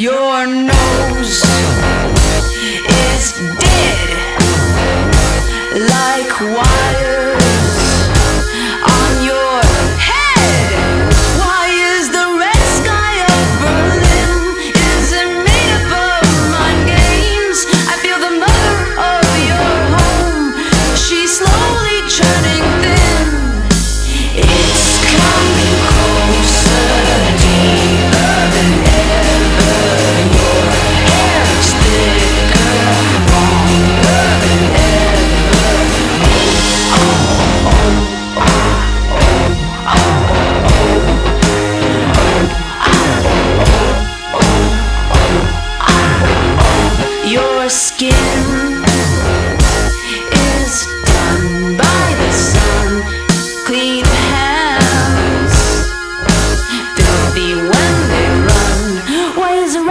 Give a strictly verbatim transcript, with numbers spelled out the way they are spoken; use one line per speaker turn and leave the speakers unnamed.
Your nose is dead, like wires on your head. Why is the red sky of Berlin? Is it made up of mind games? I feel the mother of your home. She's slowly turning thin. It's coming closer, deeper than ever. Your hair's thicker, longer than ever. Oh, oh, oh, oh, oh, oh, oh, oh, oh, oh. Your skin